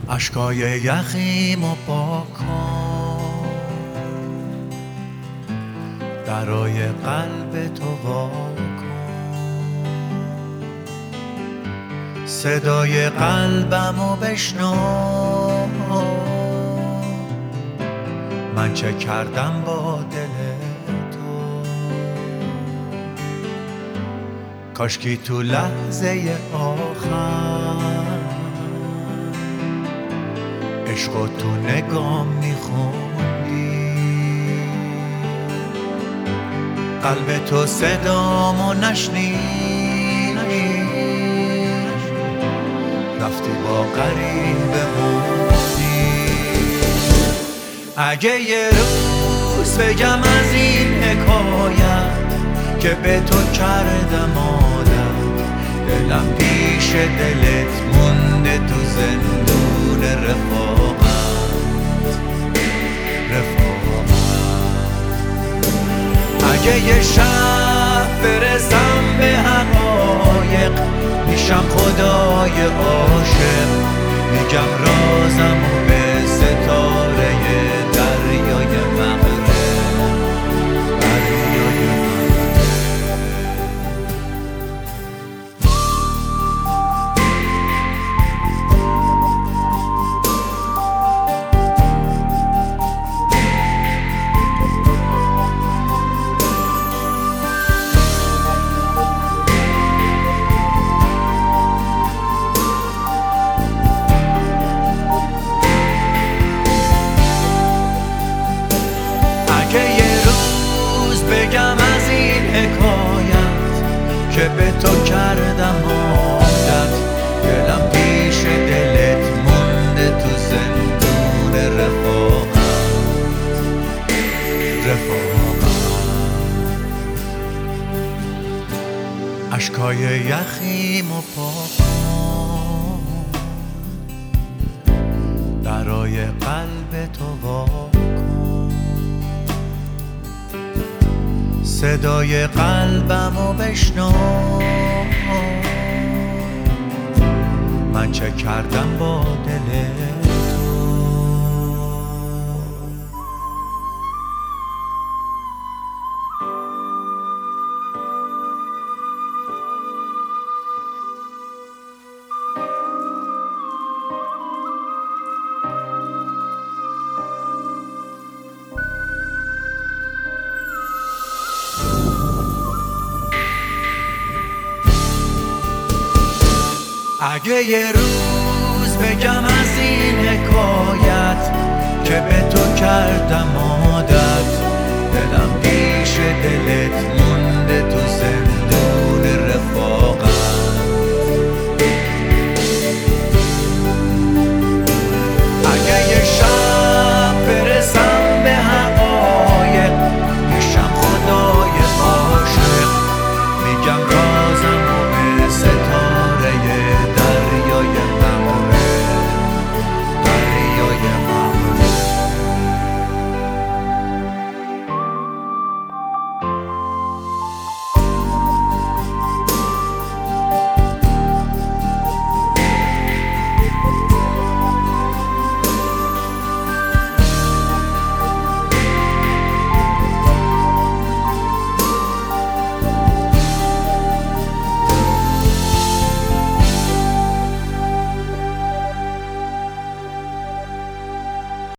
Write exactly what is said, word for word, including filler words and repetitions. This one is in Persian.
اشکای یخیمو پاک کن، درای قلب تو وا کن، صدای قلبمو بشنو، من چه کردم با دل تو. کاشکی تو لحظه آخر عشقو تو نگام میخوندی، قلب تو صدامو نشنید، رفتی با غریب موندی. اگه یه روز بگم از این حکایت که به تو کردم عادت، دلم پیش دلت مونده تو زندون رفاقت رفاقت. اگه یه شب برسم به حقایق، میشم خدای عاشق، میگم رازمو به ستاره دریای مغرب دریای مغرب. بگم از این حکایت که به تو کردم عادت، دلم پیش دلت مونده تو زندون رفاقت رفاقت. اشکای یخیمو پاک کن، درای قلب تو وا کن، صدای قلبمو بشنو، من چه کردم با دل تو. اگه یه روز بگم از این حکایت که به تو کردم